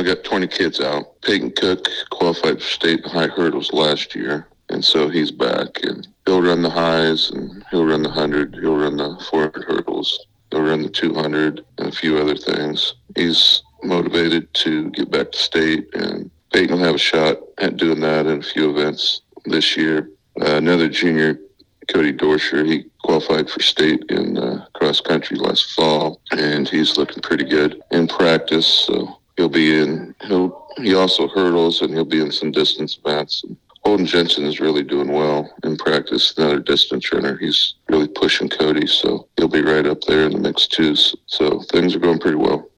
I got 20 kids out. Peyton Cook qualified for state high hurdles last year, and so he's back. And he'll run the highs, and he'll run the 100. He'll run the 400 hurdles. He'll run the 200 and a few other things. He's motivated to get back to state, and Peyton will have a shot at doing that in a few events this year. Another junior, Cody Dorsher, he qualified for state in cross country last fall, and he's looking pretty good in practice. So he also hurdles, and he'll be in some distance events. And Holden Jensen is really doing well in practice. Another distance runner. He's really pushing Cody, so he'll be right up there in the mix too. So things are going pretty well.